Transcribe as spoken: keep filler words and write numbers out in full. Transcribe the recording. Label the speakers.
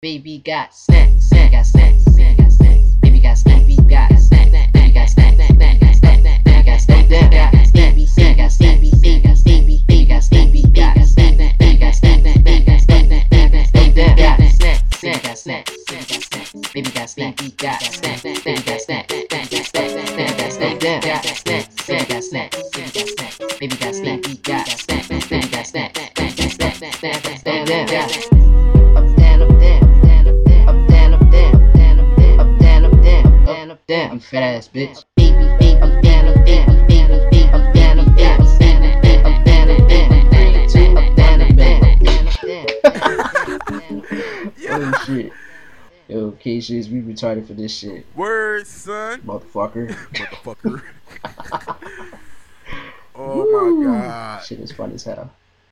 Speaker 1: Baby got snacks, snack, got snacks, snack, got snacks. Baby got snack, baby got snack, baby got snack, snack, got snack, baby got snack, got snack, baby got snack, baby got snack, baby got snack, baby got snack, baby got snack, baby got snack, baby got snack, snack, got snack, baby got snack, baby got snack, baby got snack, baby got snack, baby got snack, baby got snack, snack, got snack, baby got snack, baby got snack, baby got snack, baby got snack, snack, got snack. Damn, you fat ass bitch. Baby, baby, I'm down, I'm down, baby, baby, I'm down, I'm down, I'm down, I'm down, I'm down, I'm down, I'm down. Oh shit. Yo, K-Shits, we retarded for this shit.
Speaker 2: Word, son.
Speaker 1: Motherfucker.
Speaker 2: Motherfucker. Oh my god.
Speaker 1: Shit is fun as hell.